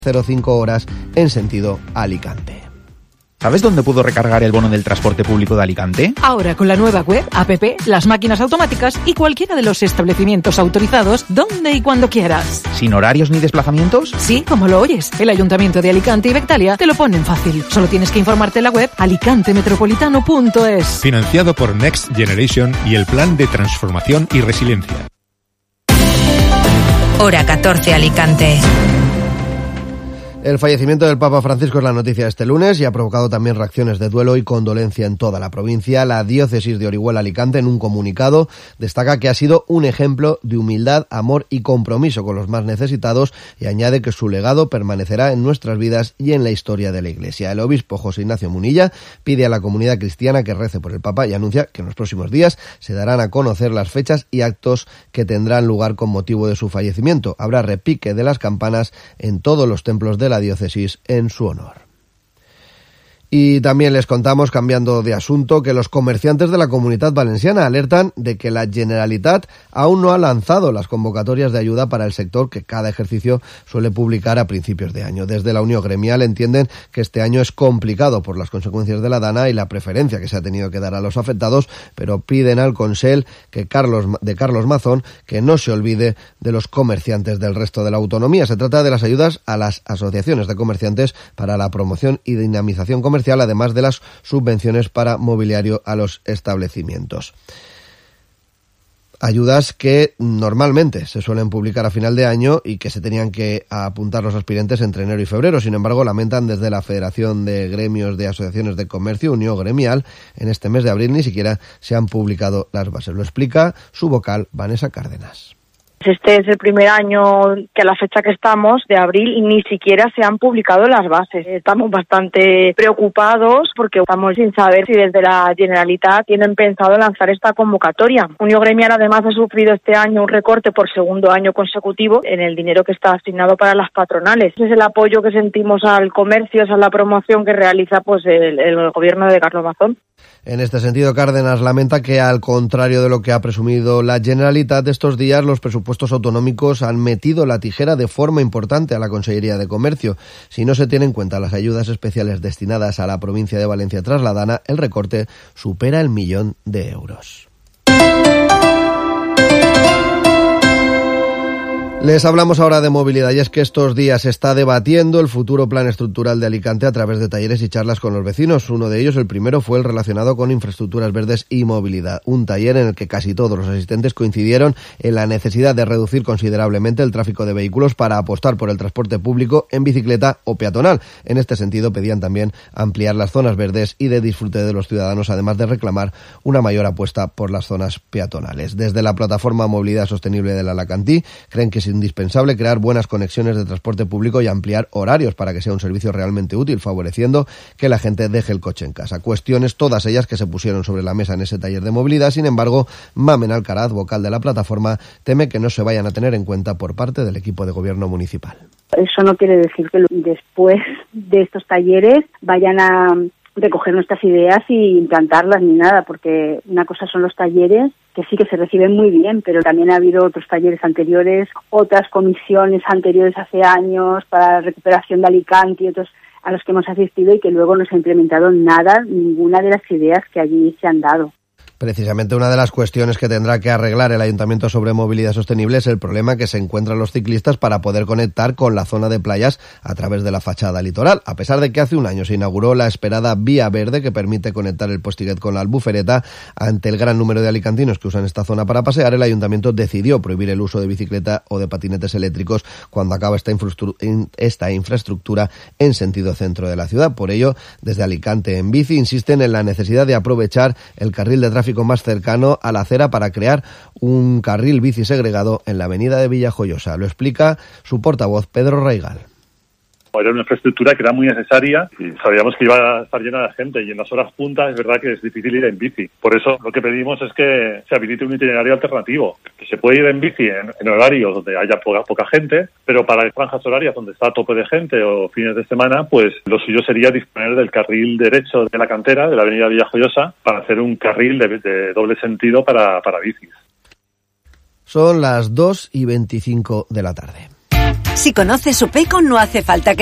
05 horas en sentido Alicante. ¿Sabes dónde puedo recargar el bono del transporte público de Alicante? Ahora con la nueva web, app, las máquinas automáticas y cualquiera de los establecimientos autorizados, donde y cuando quieras. ¿Sin horarios ni desplazamientos? Sí, como lo oyes. El Ayuntamiento de Alicante y Bectalia te lo ponen fácil. Solo tienes que informarte en la web alicantemetropolitano.es. Financiado por Next Generation y el Plan de Transformación y Resiliencia. Hora 14 Alicante. El fallecimiento del Papa Francisco es la noticia este lunes y ha provocado también reacciones de duelo y condolencia en toda la provincia. La diócesis de Orihuela-Alicante, en un comunicado, destaca que ha sido un ejemplo de humildad, amor y compromiso con los más necesitados y añade que su legado permanecerá en nuestras vidas y en la historia de la Iglesia. El obispo José Ignacio Munilla pide a la comunidad cristiana que rece por el Papa y anuncia que en los próximos días se darán a conocer las fechas y actos que tendrán lugar con motivo de su fallecimiento. Habrá repique de las campanas en todos los templos de la diócesis en su honor. Y también les contamos, cambiando de asunto, que los comerciantes de la Comunitat Valenciana alertan de que la Generalitat aún no ha lanzado las convocatorias de ayuda para el sector que cada ejercicio suele publicar a principios de año. Desde la Unión Gremial entienden que este año es complicado por las consecuencias de la Dana y la preferencia que se ha tenido que dar a los afectados, pero piden al Consell de Carlos Mazón que no se olvide de los comerciantes del resto de la autonomía. Se trata de las ayudas a las asociaciones de comerciantes para la promoción y dinamización comercial, además de las subvenciones para mobiliario a los establecimientos. Ayudas que normalmente se suelen publicar a final de año y que se tenían que apuntar los aspirantes entre enero y febrero. Sin embargo, lamentan desde la Federación de Gremios de Asociaciones de Comercio, Unión Gremial, en este mes de abril ni siquiera se han publicado las bases. Lo explica su vocal, Vanessa Cárdenas. Este es el primer año que a la fecha que estamos, de abril, ni siquiera se han publicado las bases. Estamos bastante preocupados porque estamos sin saber si desde la Generalitat tienen pensado lanzar esta convocatoria. Unión Gremial además ha sufrido este año un recorte por segundo año consecutivo en el dinero que está asignado para las patronales. Ese es el apoyo que sentimos al comercio, esa es la promoción que realiza el gobierno de Carlos Mazón. En este sentido, Cárdenas lamenta que, al contrario de lo que ha presumido la Generalitat, estos días los presupuestos autonómicos han metido la tijera de forma importante a la Consellería de Comercio. Si no se tienen en cuenta las ayudas especiales destinadas a la provincia de Valencia tras la Dana, el recorte supera el 1.000.000 de euros. Les hablamos ahora de movilidad y es que estos días se está debatiendo el futuro plan estructural de Alicante a través de talleres y charlas con los vecinos. Uno de ellos, el primero, fue el relacionado con infraestructuras verdes y movilidad. Un taller en el que casi todos los asistentes coincidieron en la necesidad de reducir considerablemente el tráfico de vehículos para apostar por el transporte público en bicicleta o peatonal. En este sentido, pedían también ampliar las zonas verdes y de disfrute de los ciudadanos, además de reclamar una mayor apuesta por las zonas peatonales. Desde la plataforma Movilidad Sostenible del Alacantí creen que es indispensable crear buenas conexiones de transporte público y ampliar horarios para que sea un servicio realmente útil, favoreciendo que la gente deje el coche en casa. Cuestiones todas ellas que se pusieron sobre la mesa en ese taller de movilidad. Sin embargo, Mamen Alcaraz, vocal de la plataforma, teme que no se vayan a tener en cuenta por parte del equipo de gobierno municipal. Eso no quiere decir que después de estos talleres vayan a recoger nuestras ideas y implantarlas ni nada, porque una cosa son los talleres que sí que se reciben muy bien, pero también ha habido otros talleres anteriores, otras comisiones anteriores hace años para la recuperación de Alicante y otros a los que hemos asistido y que luego no se ha implementado nada, ninguna de las ideas que allí se han dado. Precisamente una de las cuestiones que tendrá que arreglar el Ayuntamiento sobre movilidad sostenible es el problema que se encuentran los ciclistas para poder conectar con la zona de playas a través de la fachada litoral. A pesar de que hace un año se inauguró la esperada Vía Verde que permite conectar el Postiguet con la Albufereta, ante el gran número de alicantinos que usan esta zona para pasear, el Ayuntamiento decidió prohibir el uso de bicicleta o de patinetes eléctricos cuando acaba esta infraestructura en sentido centro de la ciudad. Por ello, desde Alicante en Bici insisten en la necesidad de aprovechar el carril de tráfico más cercano a la acera para crear un carril bici segregado en la avenida de Villajoyosa. Lo explica su portavoz, Pedro Raigal. Era una infraestructura que era muy necesaria y sabíamos que iba a estar llena de gente, y en las horas puntas es verdad que es difícil ir en bici. Por eso lo que pedimos es que se habilite un itinerario alternativo, que se puede ir en bici en horarios donde haya poca gente, pero para franjas horarias donde está a tope de gente o fines de semana, pues lo suyo sería disponer del carril derecho de la cantera, de la avenida Villajoyosa, para hacer un carril de doble sentido para bicis. Son las 2:25 de la tarde. Si conoces Supeco, no hace falta que